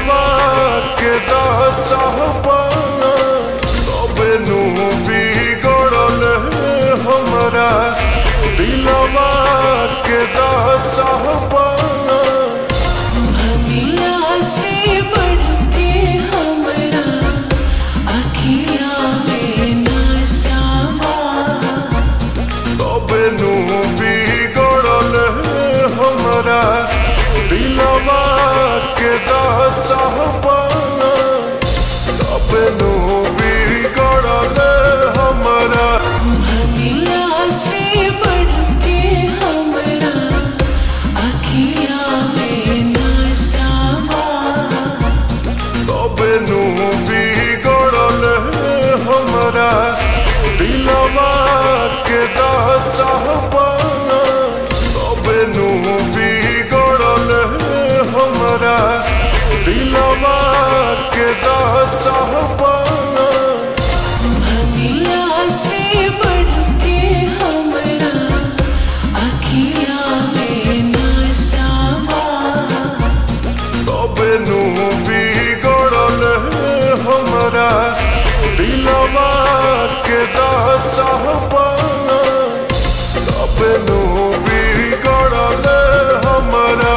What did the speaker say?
दिलवा के दासहबा तबे नू बिगड़ल हमरा दिलवा के दासहबा भगिया से बढ़ के हमरा अखिया में नसावा तबे नू बिगड़ल हमरा दिलवा के दासहबा तबे नू बिगड़ल हमरा भगिया से बढ़ के हमरा अखिया में नसावा तबे नू बिगड़ल हमरा दिलवा के दासहबा तबे नू बिगड़ल हमरा दिलवा के दासहबा भगिया से बढ़ के हमरा अखिया में नसावा तबे नू बिगड़ल हमरा दिलवा के दासहबा तबे नू बिगड़ल हमरा